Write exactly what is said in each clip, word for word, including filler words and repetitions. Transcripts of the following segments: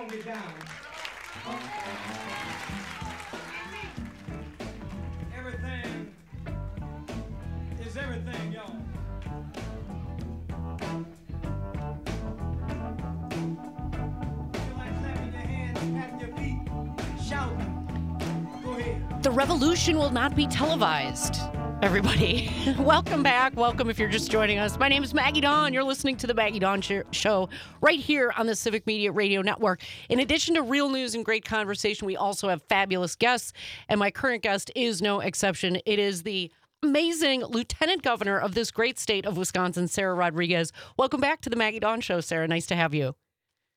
gonna get down. Everything is everything, y'all. Feel like clapping your hands, patting your feet, shouting. Go ahead. The revolution will not be televised, everybody. Welcome back. Welcome if you're just joining us. My name is Maggie Dawn. You're listening to The Maggie Dawn Show right here on the Civic Media Radio Network. In addition to real news and great conversation, we also have fabulous guests, and my current guest is no exception. It is the amazing Lieutenant Governor of this great state of Wisconsin, Sarah Rodriguez. Welcome back to The Maggie Dawn Show, Sarah. Nice to have you.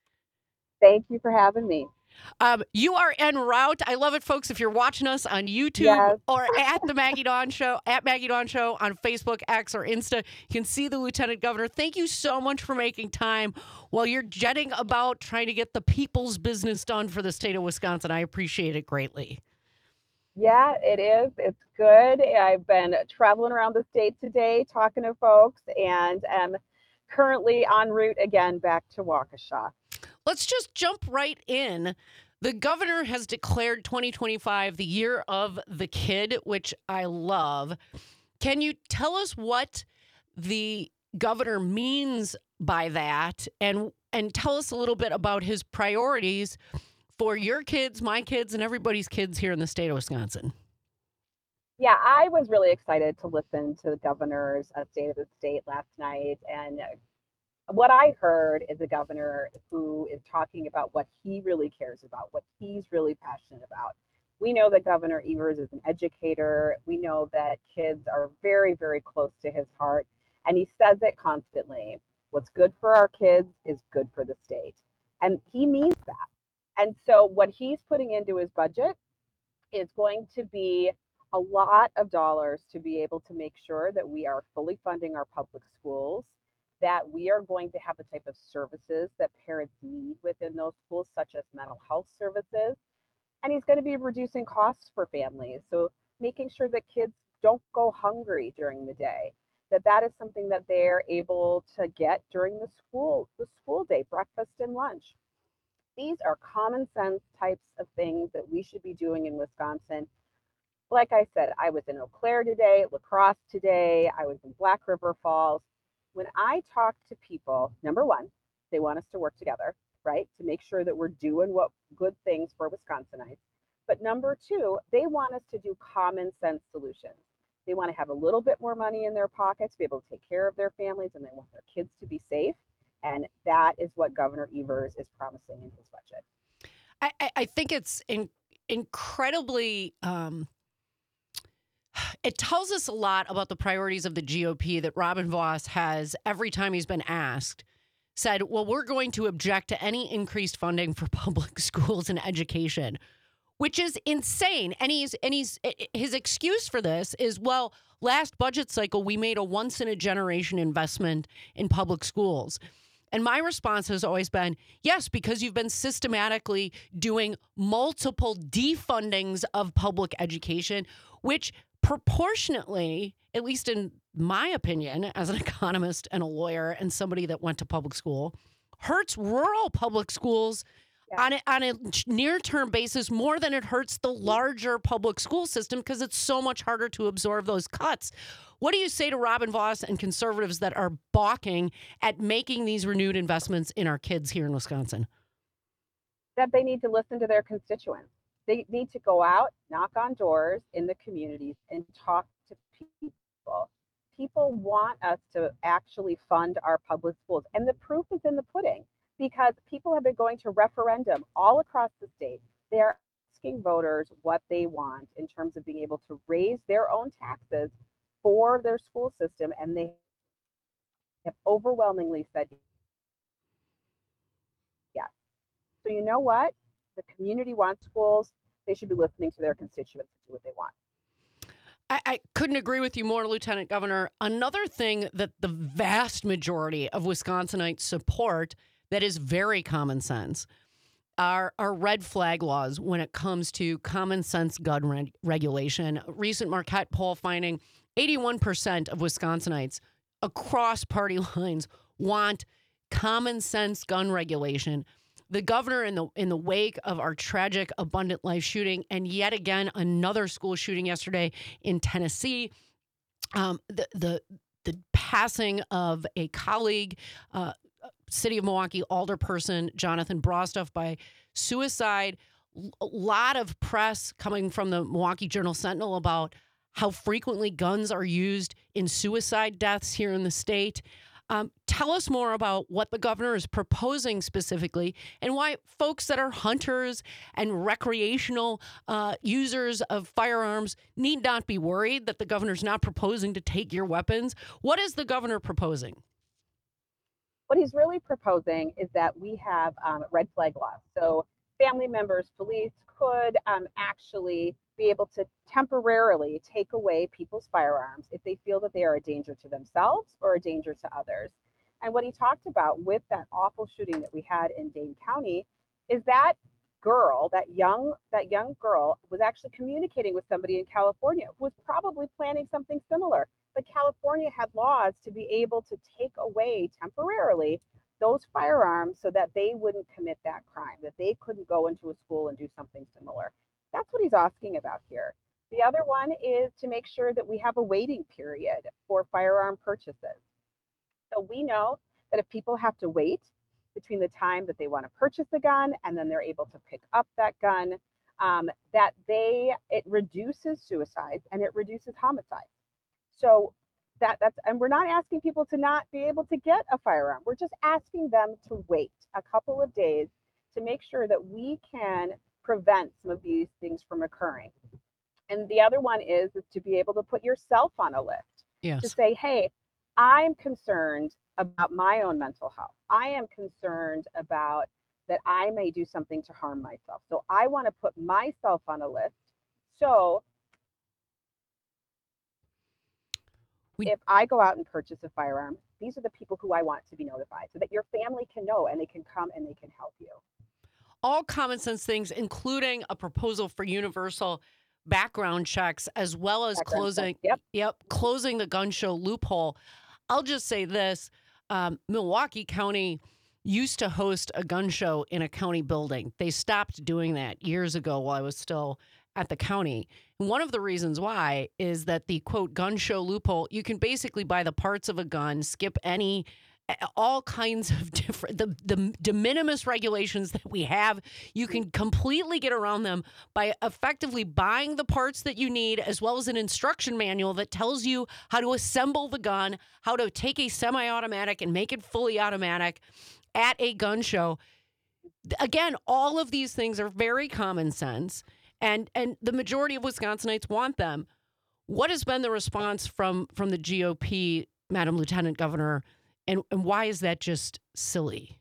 Thank you for having me. Um, you are en route. I love it, folks. If you're watching us on YouTube Yes. or at the Maggie Dawn Show, at Maggie Dawn Show on Facebook, X, or Insta, you can see the Lieutenant Governor. Thank you so much for making time while you're jetting about trying to get the people's business done for the state of Wisconsin. I appreciate it greatly. Yeah, it is. It's good. I've been traveling around the state today, talking to folks, and am currently en route again back to Waukesha. Let's just jump right in. The governor has declared twenty twenty-five the year of the kid, which I love. Can you tell us what the governor means by that, and and tell us a little bit about his priorities for your kids, my kids, and everybody's kids here in the state of Wisconsin? Yeah, I was really excited to listen to the governor's uh, State of the State last night, and what I heard is a governor who is talking about what he really cares about, what he's really passionate about. We know that Governor Evers is an educator. We know that kids are very, very close to his heart. And he says it constantly. What's good for our kids is good for the state. And he means that. And so what he's putting into his budget is going to be a lot of dollars to be able to make sure that we are fully funding our public schools, that we are going to have the type of services that parents need within those schools, such as mental health services. And he's going to be reducing costs for families. So making sure that kids don't go hungry during the day, that that is something that they're able to get during the school, the school day, breakfast and lunch. These are common sense types of things that we should be doing in Wisconsin. Like I said, I was in Eau Claire today, La Crosse today, I was in Black River Falls. When I talk to people, number one, they want us to work together, right? To make sure that we're doing what good things for Wisconsinites. But number two, they want us to do common sense solutions. They want to have a little bit more money in their pockets, be able to take care of their families, and they want their kids to be safe. And that is what Governor Evers is promising in his budget. I, I think it's in, incredibly... Um... It tells us a lot about the priorities of the G O P that Robin Vos has, every time he's been asked, said, well, we're going to object to any increased funding for public schools and education, which is insane. And he's and he's his excuse for this is, well, last budget cycle, we made a once in a generation investment in public schools. And my response has always been, yes, because you've been systematically doing multiple defundings of public education, which proportionately, at least in my opinion, as an economist and a lawyer and somebody that went to public school, hurts rural public schools yeah. on a, on a near-term basis more than it hurts the larger public school system because it's so much harder to absorb those cuts. What do you say to Robin Vos and conservatives that are balking at making these renewed investments in our kids here in Wisconsin? That they need to listen to their constituents. They need to go out, knock on doors in the communities, and talk to people. People want us to actually fund our public schools. And the proof is in the pudding, because people have been going to referendum all across the state. They are asking voters what they want in terms of being able to raise their own taxes for their school system. And they have overwhelmingly said yes. So you know what? The community wants schools. They should be listening to their constituents to do what they want. I, I couldn't agree with you more, Lieutenant Governor. Another thing that the vast majority of Wisconsinites support that is very common sense are, are red flag laws when it comes to common sense gun reg- regulation. A recent Marquette poll finding eighty-one percent of Wisconsinites across party lines want common sense gun regulation. the governor in the in the wake of our tragic Abundant Life shooting, and yet again another school shooting yesterday in Tennessee. Um, the the the passing of a colleague, uh, City of Milwaukee alderperson Jonathan Brostoff by suicide. A lot of press coming from the Milwaukee Journal Sentinel about how frequently guns are used in suicide deaths here in the state. Um, tell us more about what the governor is proposing specifically and why folks that are hunters and recreational uh, users of firearms need not be worried that the governor's not proposing to take your weapons. What is the governor proposing? What he's really proposing is that we have um, red flag laws. So family members, police could um, actually be able to temporarily take away people's firearms if they feel that they are a danger to themselves or a danger to others. And what he talked about with that awful shooting that we had in Dane County is that girl, that young, that young girl was actually communicating with somebody in California who was probably planning something similar. But California had laws to be able to take away temporarily those firearms so that they wouldn't commit that crime, that they couldn't go into a school and do something similar. That's what he's asking about here. The other one is to make sure that we have a waiting period for firearm purchases. So we know that if people have to wait between the time that they want to purchase a gun and then they're able to pick up that gun, um, that they it reduces suicides and it reduces homicides. So that that's and we're not asking people to not be able to get a firearm. We're just asking them to wait a couple of days to make sure that we can prevent some of these things from occurring. And the other one is, is to be able to put yourself on a list. Yes. To say, hey, I'm concerned about my own mental health. I am concerned about that I may do something to harm myself. So I want to put myself on a list. So we, if I go out and purchase a firearm, these are the people who I want to be notified so that your family can know and they can come and they can help you. All common sense things, including a proposal for universal background checks, as well as Background closing, check, yep. yep, closing the gun show loophole. I'll just say this, um, Milwaukee County used to host a gun show in a county building. They stopped doing that years ago while I was still at the county. And one of the reasons why is that the, quote, gun show loophole, you can basically buy the parts of a gun, skip any all kinds of different, the, the de minimis regulations that we have, you can completely get around them by effectively buying the parts that you need, as well as an instruction manual that tells you how to assemble the gun, how to take a semi-automatic and make it fully automatic at a gun show. Again, all of these things are very common sense, and, and the majority of Wisconsinites want them. What has been the response from, from the G O P, Madam Lieutenant Governor? And, and why is that just silly?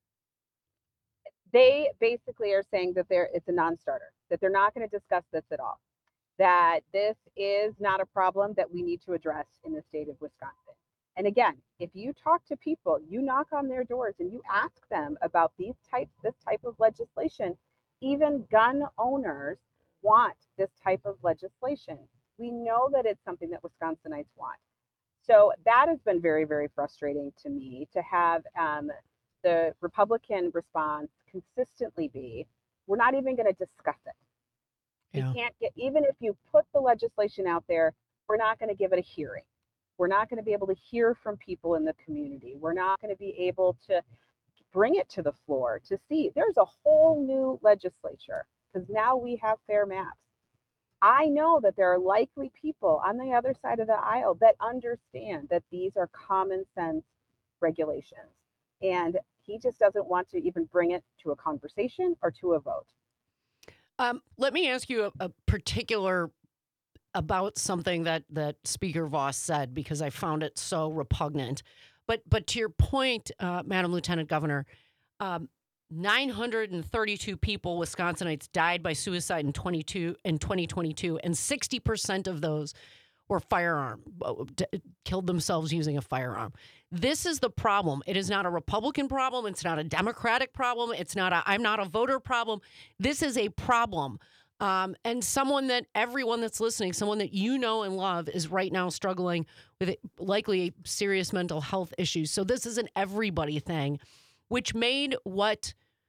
They basically are saying that they're, it's a non-starter, that they're not going to discuss this at all, that this is not a problem that we need to address in the state of Wisconsin. And again, if you talk to people, you knock on their doors and you ask them about these types, this type of legislation, even gun owners want this type of legislation. We know that it's something that Wisconsinites want. So that has been very, very frustrating to me to have um, the Republican response consistently be, we're not even going to discuss it. Yeah. We can't get, even if you put the legislation out there, we're not going to give it a hearing. We're not going to be able to hear from people in the community. We're not going to be able to bring it to the floor to see. There's a whole new legislature because now we have fair maps. I know that there are likely people on the other side of the aisle that understand that these are common sense regulations. And he just doesn't want to even bring it to a conversation or to a vote. Um, let me ask you a, a particular about something that, that Speaker Vos said, because I found it so repugnant. But but to your point, uh, Madam Lieutenant Governor, um, nine hundred thirty-two people, Wisconsinites, died by suicide in twenty-two in twenty twenty-two, and sixty percent of those were firearm, killed themselves using a firearm. This is the problem. It is not a Republican problem. It's not a Democratic problem. It's not a I'm not a voter problem. This is a problem. Um, and someone that everyone that's listening, someone that you know and love, is right now struggling with likely serious mental health issues. So this is an everybody thing, which made what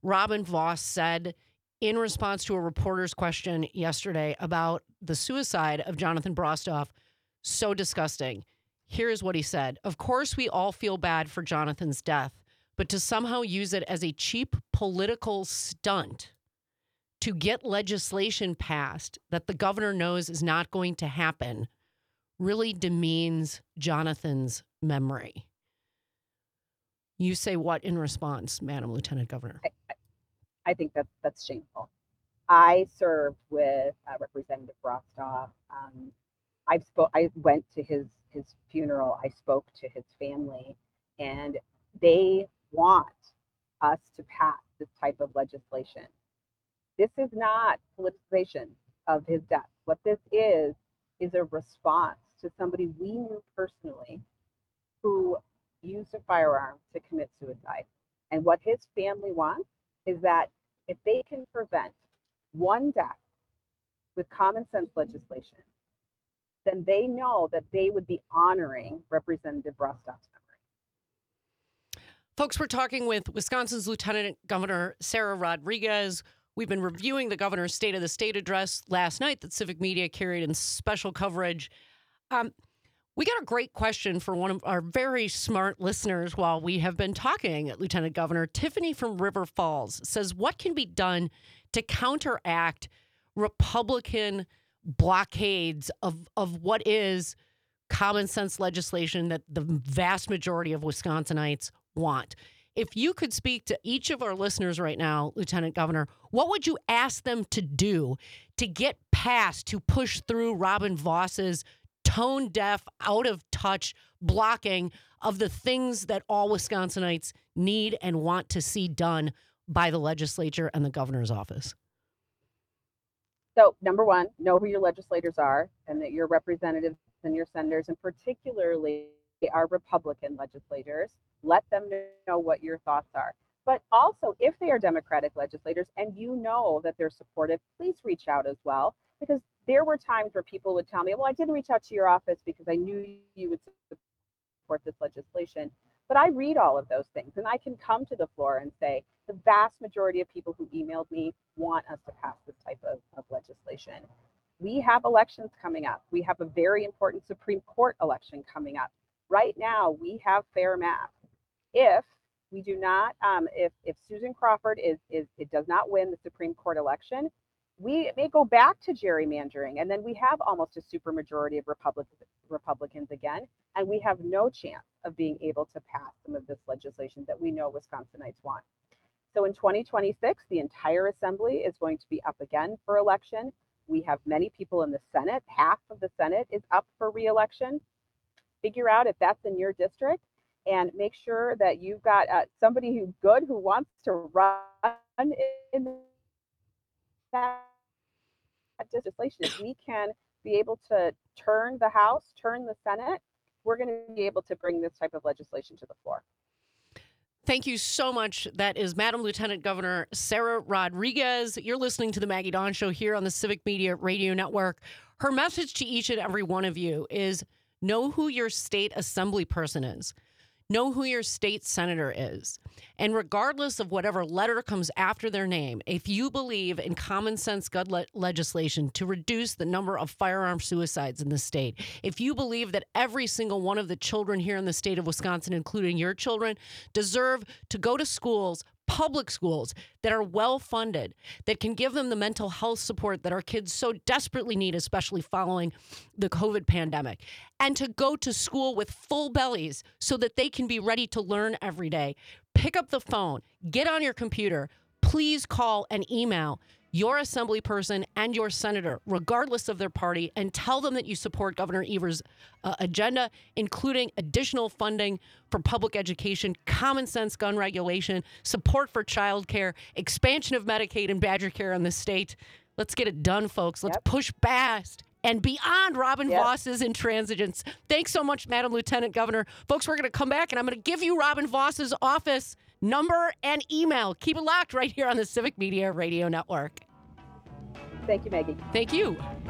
Robin Vos said in response to a reporter's question yesterday about the suicide of Jonathan Brostoff, so disgusting. Here's what he said. Of course, we all feel bad for Jonathan's death, but to somehow use it as a cheap political stunt to get legislation passed that the governor knows is not going to happen really demeans Jonathan's memory. You say what in response, Madam Lieutenant Governor? I, I think that that's shameful. I served with uh, Representative Brostoff. Um, I spoke. I went to his his funeral. I spoke to his family, and they want us to pass this type of legislation. This is not politicization of his death. What this is is a response to somebody we knew personally who used a firearm to commit suicide. And what his family wants is that if they can prevent one death with common sense legislation, then they know that they would be honoring Representative Brostoff's memory. Folks, we're talking with Wisconsin's Lieutenant Governor Sarah Rodriguez. We've been reviewing the governor's State of the State address last night that Civic Media carried in special coverage. Um, we got a great question for one of our very smart listeners while we have been talking, Lieutenant Governor. Tiffany from River Falls says, what can be done to counteract Republican blockades of, of what is common sense legislation that the vast majority of Wisconsinites want? If you could speak to each of our listeners right now, Lieutenant Governor, what would you ask them to do to get past, to push through Robin Vos's tone deaf, out of touch blocking of the things that all Wisconsinites need and want to see done by the legislature and the governor's office? So, number one, know who your legislators are and that your representatives and your senators, and particularly our Republican legislators, let them know what your thoughts are. But also, if they are Democratic legislators and you know that they're supportive, please reach out as well, because there were times where people would tell me, well, I didn't reach out to your office because I knew you would support this legislation. But I read all of those things, and I can come to the floor and say, the vast majority of people who emailed me want us to pass this type of, of legislation. We have elections coming up. We have a very important Supreme Court election coming up. Right now, we have fair math. If we do not, um, if if Susan Crawford is is it does not win the Supreme Court election, we may go back to gerrymandering, and then we have almost a supermajority of Republicans Republicans again, and we have no chance of being able to pass some of this legislation that we know Wisconsinites want. So in twenty twenty-six, the entire assembly is going to be up again for election. We have many people in the Senate. Half of the Senate is up for re-election. Figure out if that's in your district, and make sure that you've got uh, somebody who's good, who wants to run in that legislation. If we can be able to turn the House, turn the Senate, we're going to be able to bring this type of legislation to the floor. Thank you so much. That is Madam Lieutenant Governor Sarah Rodriguez. You're listening to the Maggie Dawn Show here on the Civic Media Radio Network. Her message to each and every one of you is know who your state assembly person is. Know who your state senator is. And regardless of whatever letter comes after their name, if you believe in common sense gun le- legislation to reduce the number of firearm suicides in the state, if you believe that every single one of the children here in the state of Wisconsin, including your children, deserve to go to schools, public schools that are well funded, that can give them the mental health support that our kids so desperately need, especially following the COVID pandemic, and to go to school with full bellies so that they can be ready to learn every day. Pick up the phone, get on your computer, please call and email your assembly person and your senator, regardless of their party, and tell them that you support Governor Evers' uh, agenda, including additional funding for public education, common sense gun regulation, support for child care, expansion of Medicaid and Badger Care in the state. Let's get it done, folks. Let's yep. push past and beyond Robin yep. Vos's intransigence. Thanks so much, Madam Lieutenant Governor. Folks, we're going to come back, and I'm going to give you Robin Vos's office number and email. Keep it locked right here on the Civic Media Radio Network. Thank you, Maggie. Thank you.